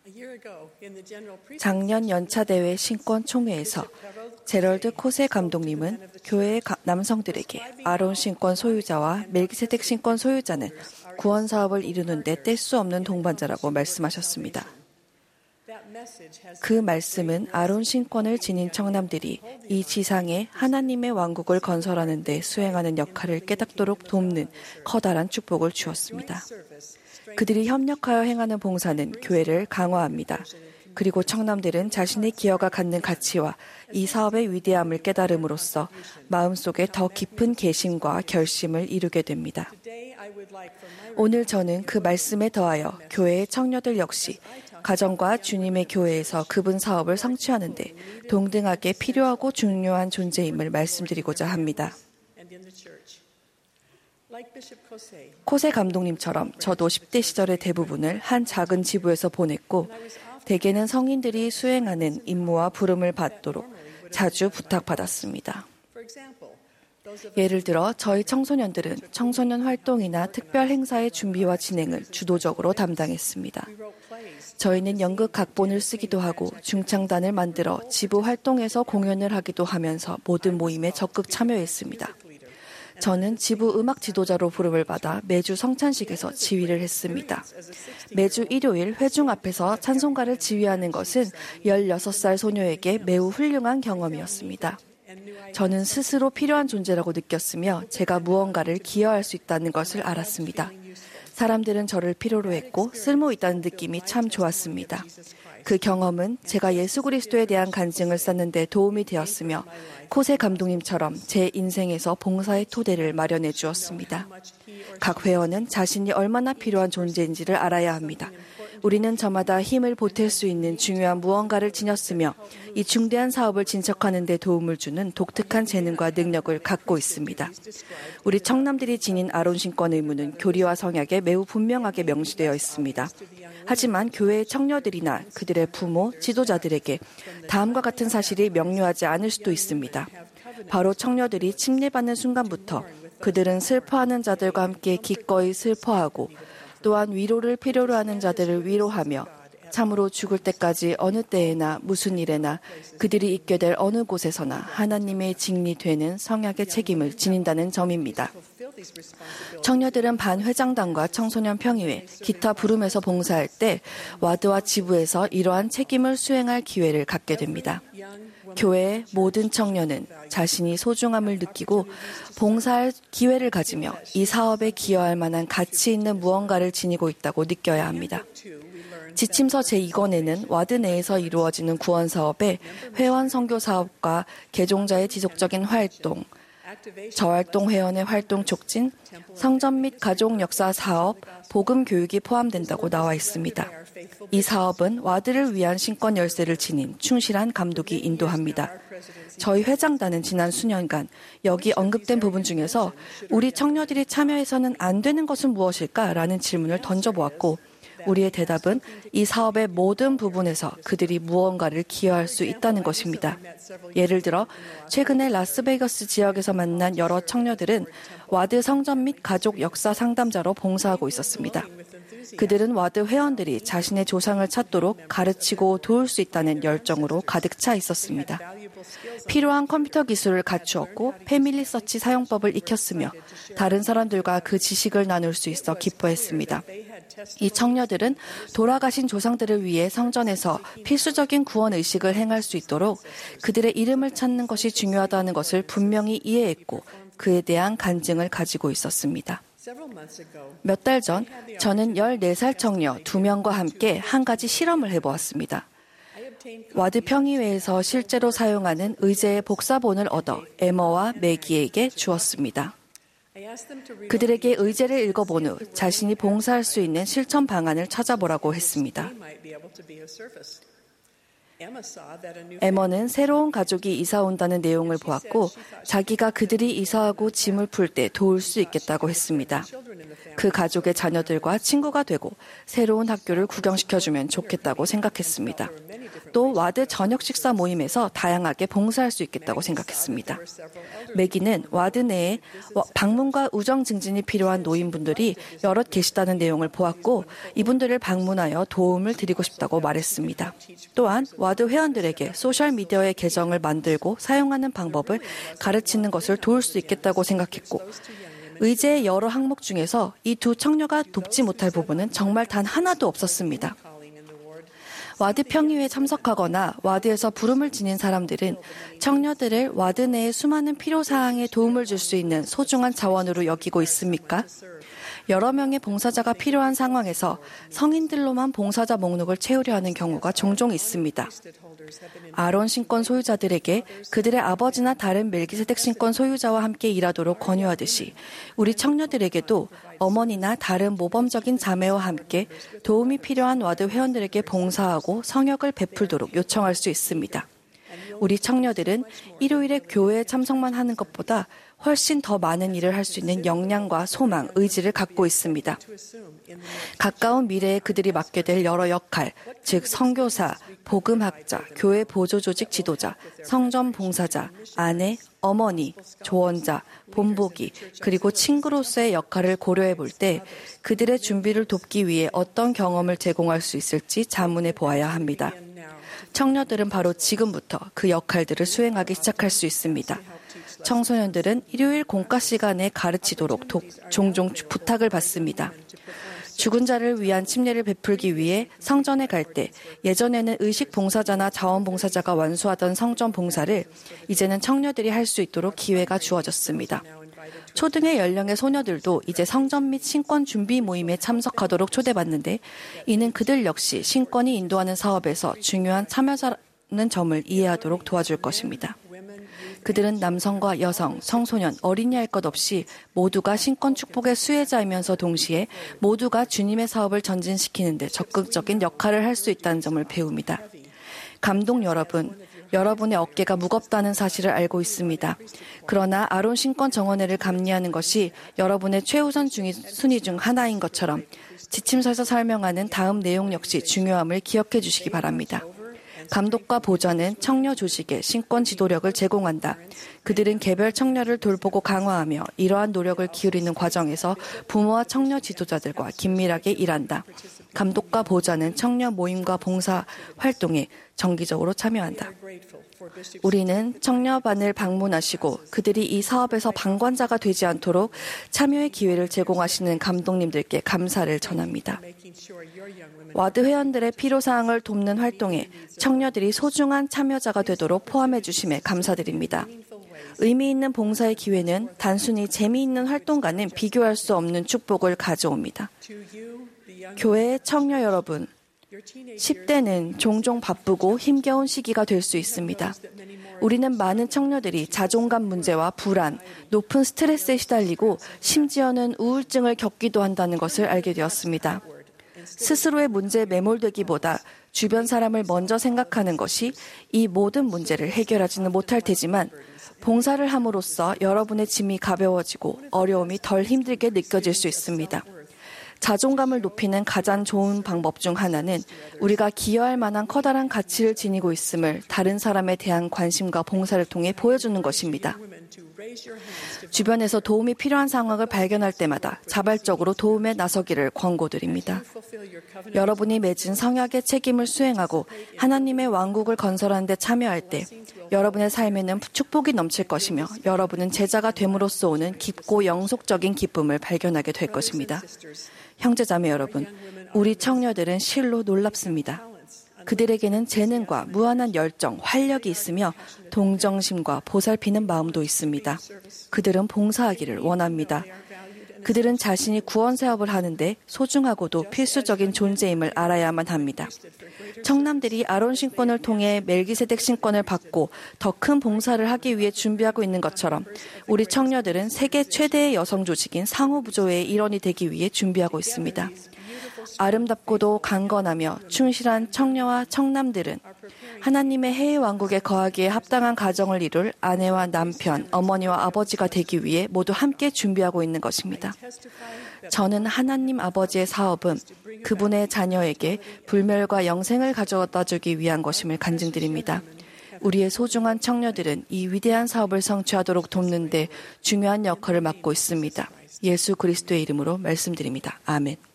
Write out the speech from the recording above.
작년 연차대회 신권총회에서 제럴드 코세 감독님은 교회의 남성들에게 아론 신권 소유자와 멜기세덱 신권 소유자는 구원 사업을 이루는 데 뗄 수 없는 동반자라고 말씀하셨습니다. 그 말씀은 아론 신권을 지닌 청남들이 이 지상에 하나님의 왕국을 건설하는 데 수행하는 역할을 깨닫도록 돕는 커다란 축복을 주었습니다. 그들이 협력하여 행하는 봉사는 교회를 강화합니다. 그리고 청남들은 자신의 기여가 갖는 가치와 이 사업의 위대함을 깨달음으로써 마음속에 더 깊은 개심과 결심을 이루게 됩니다. 오늘 저는 그 말씀에 더하여 교회의 청녀들 역시 가정과 주님의 교회에서 그분 사업을 성취하는 데 동등하게 필요하고 중요한 존재임을 말씀드리고자 합니다. 코세 감독님처럼 저도 10대 시절의 대부분을 한 작은 지부에서 보냈고 대개는 성인들이 수행하는 임무와 부름을 받도록 자주 부탁받았습니다. 예를 들어 저희 청소년들은 청소년 활동이나 특별 행사의 준비와 진행을 주도적으로 담당했습니다. 저희는 연극 각본을 쓰기도 하고 중창단을 만들어 지부 활동에서 공연을 하기도 하면서 모든 모임에 적극 참여했습니다. 저는 지부 음악 지도자로 부름을 받아 매주 성찬식에서 지휘를 했습니다. 매주 일요일 회중 앞에서 찬송가를 지휘하는 것은 16살 소녀에게 매우 훌륭한 경험이었습니다. 저는 스스로 필요한 존재라고 느꼈으며 제가 무언가를 기여할 수 있다는 것을 알았습니다. 사람들은 저를 필요로 했고 쓸모 있다는 느낌이 참 좋았습니다. 그 경험은 제가 예수 그리스도에 대한 간증을 쌓는 데 도움이 되었으며 코세 감독님처럼 제 인생에서 봉사의 토대를 마련해 주었습니다. 각 회원은 자신이 얼마나 필요한 존재인지를 알아야 합니다. 우리는 저마다 힘을 보탤 수 있는 중요한 무언가를 지녔으며 이 중대한 사업을 진척하는 데 도움을 주는 독특한 재능과 능력을 갖고 있습니다. 우리 청남들이 지닌 아론 신권 의무는 교리와 성약에 매우 분명하게 명시되어 있습니다. 하지만 교회의 청녀들이나 그들의 부모, 지도자들에게 다음과 같은 사실이 명료하지 않을 수도 있습니다. 바로 청녀들이 침례받는 순간부터 그들은 슬퍼하는 자들과 함께 기꺼이 슬퍼하고 또한 위로를 필요로 하는 자들을 위로하며 참으로 죽을 때까지 어느 때에나 무슨 일에나 그들이 있게 될 어느 곳에서나 하나님의 직리 되는 성약의 책임을 지닌다는 점입니다. 청녀들은 반회장단과 청소년 평의회, 기타 부름에서 봉사할 때 와드와 지부에서 이러한 책임을 수행할 기회를 갖게 됩니다. 교회의 모든 청년은 자신이 소중함을 느끼고 봉사할 기회를 가지며 이 사업에 기여할 만한 가치 있는 무언가를 지니고 있다고 느껴야 합니다. 지침서 제2권에는 와드 내에서 이루어지는 구원 사업에 회원 선교 사업과 개종자의 지속적인 활동, 저활동 회원의 활동 촉진, 성전 및 가족 역사 사업, 복음 교육이 포함된다고 나와 있습니다. 이 사업은 와드를 위한 신권 열쇠를 지닌 충실한 감독이 인도합니다. 저희 회장단은 지난 수년간 여기 언급된 부분 중에서 우리 청녀들이 참여해서는 안 되는 것은 무엇일까라는 질문을 던져보았고 우리의 대답은 이 사업의 모든 부분에서 그들이 무언가를 기여할 수 있다는 것입니다. 예를 들어 최근에 라스베이거스 지역에서 만난 여러 청녀들은 와드 성전 및 가족 역사 상담자로 봉사하고 있었습니다. 그들은 와드 회원들이 자신의 조상을 찾도록 가르치고 도울 수 있다는 열정으로 가득 차 있었습니다. 필요한 컴퓨터 기술을 갖추었고 패밀리 서치 사용법을 익혔으며 다른 사람들과 그 지식을 나눌 수 있어 기뻐했습니다. 이 청녀들은 돌아가신 조상들을 위해 성전에서 필수적인 구원 의식을 행할 수 있도록 그들의 이름을 찾는 것이 중요하다는 것을 분명히 이해했고 그에 대한 간증을 가지고 있었습니다. 몇 달 전 저는 14살 청녀 2명과 함께 한 가지 실험을 해보았습니다. 와드 평의회에서 실제로 사용하는 의제의 복사본을 얻어 에머와 매기에게 주었습니다. 그들에게 의제를 읽어본 후 자신이 봉사할 수 있는 실천 방안을 찾아보라고 했습니다. 에머는 새로운 가족이 이사 온다는 내용을 보았고 자기가 그들이 이사하고 짐을 풀 때 도울 수 있겠다고 했습니다. 그 가족의 자녀들과 친구가 되고 새로운 학교를 구경시켜주면 좋겠다고 생각했습니다. 또 와드 저녁 식사 모임에서 다양하게 봉사할 수 있겠다고 생각했습니다. 매기는 와드 내에 방문과 우정 증진이 필요한 노인분들이 여럿 계시다는 내용을 보았고 이분들을 방문하여 도움을 드리고 싶다고 말했습니다. 또한 와드 회원들에게 소셜미디어의 계정을 만들고 사용하는 방법을 가르치는 것을 도울 수 있겠다고 생각했고 의제의 여러 항목 중에서 이 두 청녀가 돕지 못할 부분은 정말 단 하나도 없었습니다. 와드 평의회에 참석하거나 와드에서 부름을 지닌 사람들은 청녀들을 와드 내의 수많은 필요사항에 도움을 줄 수 있는 소중한 자원으로 여기고 있습니까? 여러 명의 봉사자가 필요한 상황에서 성인들로만 봉사자 목록을 채우려 하는 경우가 종종 있습니다. 아론 신권 소유자들에게 그들의 아버지나 다른 멜기세덱 신권 소유자와 함께 일하도록 권유하듯이 우리 청녀들에게도 어머니나 다른 모범적인 자매와 함께 도움이 필요한 와드 회원들에게 봉사하고 성역을 베풀도록 요청할 수 있습니다. 우리 청녀들은 일요일에 교회에 참석만 하는 것보다 훨씬 더 많은 일을 할 수 있는 역량과 소망, 의지를 갖고 있습니다. 가까운 미래에 그들이 맡게 될 여러 역할, 즉 선교사, 복음학자, 교회 보조조직 지도자, 성전 봉사자, 아내, 어머니, 조언자, 본보기, 그리고 친구로서의 역할을 고려해 볼 때 그들의 준비를 돕기 위해 어떤 경험을 제공할 수 있을지 자문해 보아야 합니다. 청녀들은 바로 지금부터 그 역할들을 수행하기 시작할 수 있습니다. 청소년들은 일요일 공과 시간에 가르치도록 종종 부탁을 받습니다. 죽은 자를 위한 침례를 베풀기 위해 성전에 갈 때 예전에는 의식 봉사자나 자원 봉사자가 완수하던 성전 봉사를 이제는 청녀들이 할 수 있도록 기회가 주어졌습니다. 초등의 연령의 소녀들도 이제 성전 및 신권 준비 모임에 참석하도록 초대받는데 이는 그들 역시 신권이 인도하는 사업에서 중요한 참여자라는 점을 이해하도록 도와줄 것입니다. 그들은 남성과 여성, 청소년, 어린이 할 것 없이 모두가 신권 축복의 수혜자이면서 동시에 모두가 주님의 사업을 전진시키는 데 적극적인 역할을 할 수 있다는 점을 배웁니다. 감독 여러분, 여러분의 어깨가 무겁다는 사실을 알고 있습니다. 그러나 아론 신권 정원회를 감리하는 것이 여러분의 최우선 순위 중 하나인 것처럼 지침서에서 설명하는 다음 내용 역시 중요함을 기억해 주시기 바랍니다. 감독과 보좌는 청녀 조직에 신권 지도력을 제공한다. 그들은 개별 청녀를 돌보고 강화하며 이러한 노력을 기울이는 과정에서 부모와 청녀 지도자들과 긴밀하게 일한다. 감독과 보좌는 청녀 모임과 봉사 활동에 정기적으로 참여한다. 우리는 청녀반을 방문하시고 그들이 이 사업에서 방관자가 되지 않도록 참여의 기회를 제공하시는 감독님들께 감사를 전합니다. 와드 회원들의 필요사항을 돕는 활동에 청녀들이 소중한 참여자가 되도록 포함해 주심에 감사드립니다. 의미 있는 봉사의 기회는 단순히 재미있는 활동과는 비교할 수 없는 축복을 가져옵니다. 교회의 청녀 여러분, 10대는 종종 바쁘고 힘겨운 시기가 될 수 있습니다. 우리는 많은 청녀들이 자존감 문제와 불안, 높은 스트레스에 시달리고 심지어는 우울증을 겪기도 한다는 것을 알게 되었습니다. 스스로의 문제에 매몰되기보다 주변 사람을 먼저 생각하는 것이 이 모든 문제를 해결하지는 못할 테지만 봉사를 함으로써 여러분의 짐이 가벼워지고 어려움이 덜 힘들게 느껴질 수 있습니다. 자존감을 높이는 가장 좋은 방법 중 하나는 우리가 기여할 만한 커다란 가치를 지니고 있음을 다른 사람에 대한 관심과 봉사를 통해 보여주는 것입니다. 주변에서 도움이 필요한 상황을 발견할 때마다 자발적으로 도움에 나서기를 권고드립니다. 여러분이 맺은 성약의 책임을 수행하고 하나님의 왕국을 건설하는 데 참여할 때 여러분의 삶에는 축복이 넘칠 것이며 여러분은 제자가 됨으로써 오는 깊고 영속적인 기쁨을 발견하게 될 것입니다. 형제자매 여러분, 우리 청녀들은 실로 놀랍습니다. 그들에게는 재능과 무한한 열정, 활력이 있으며 동정심과 보살피는 마음도 있습니다. 그들은 봉사하기를 원합니다. 그들은 자신이 구원 사업을 하는데 소중하고도 필수적인 존재임을 알아야만 합니다. 청남들이 아론 신권을 통해 멜기세덱 신권을 받고 더 큰 봉사를 하기 위해 준비하고 있는 것처럼 우리 청녀들은 세계 최대의 여성 조직인 상호부조회의 일원이 되기 위해 준비하고 있습니다. 아름답고도 강건하며 충실한 청녀와 청남들은 하나님의 해외 왕국에 거하기에 합당한 가정을 이룰 아내와 남편, 어머니와 아버지가 되기 위해 모두 함께 준비하고 있는 것입니다. 저는 하나님 아버지의 사업은 그분의 자녀에게 불멸과 영생을 가져다 주기 위한 것임을 간증드립니다. 우리의 소중한 청녀들은 이 위대한 사업을 성취하도록 돕는 데 중요한 역할을 맡고 있습니다. 예수 그리스도의 이름으로 말씀드립니다. 아멘.